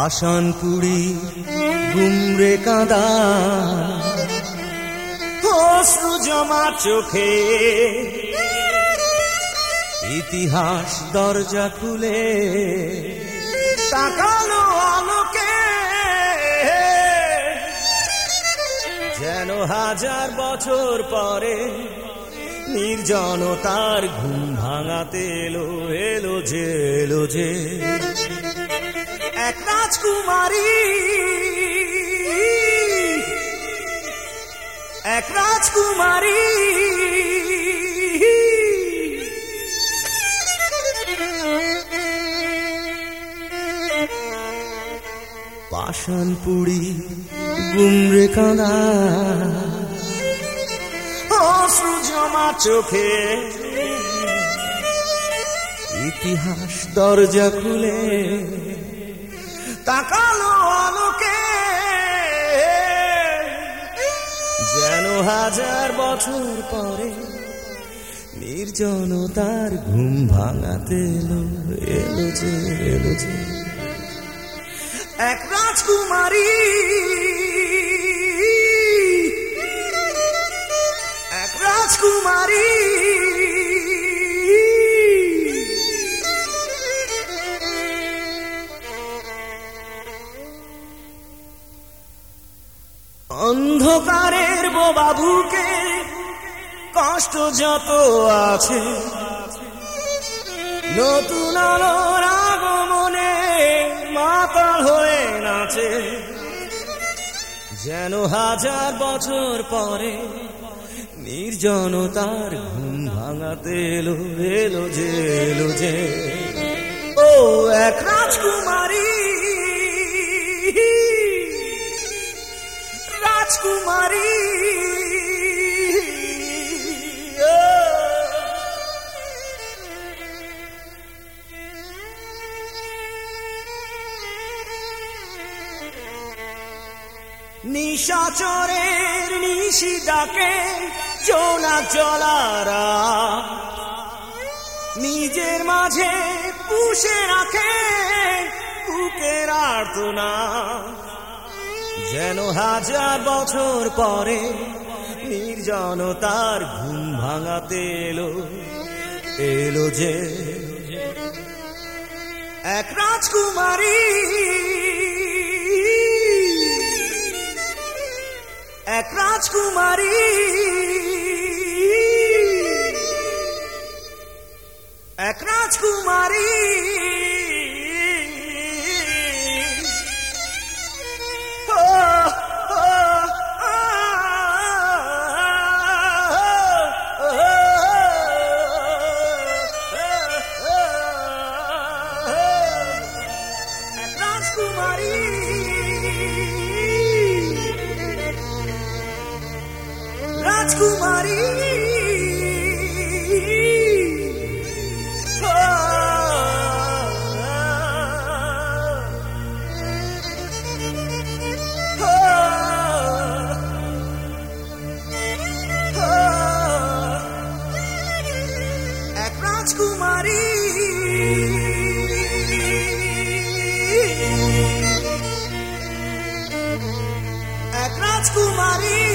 পাষাণপুরী গুমরে কাঁদা অশ্রু জমা চোখে ইতিহাস দরজা খুলে তাকালো আলোকে যেন হাজার বছর পরে নির্জনতার ঘুম ভাঙাতে এলো যে এক রাজকুমারী পাষাণপুরী গুমরে কাঁদা অশ্রু জমা চোখে ইতিহাস দরজা খুলে তাকালো আলোকে যেন হাজার বছর পরে নির্জনতার ঘুম ভাঙাতে এলো যে এক রাজকুমারী অন্ধকারের বোবা বুকে কষ্ট যত আছে নতুন আলোর আগমনে মাতাল হয়ে নাচে যেন হাজার বছর পরে নির্জনতার ঘুম ভাঙাতে এলো যে ও এক রাজকুমারী নিশাচরের নিশি ডাকে জোনাক জলারা নিজের মাঝে পুষে রাখে বুকের আর্তনা যেন হাজার বছর পরে নির্জনতার ঘুম ভাঙাতে এলো যে এক রাজকুমারী রাজকুমারী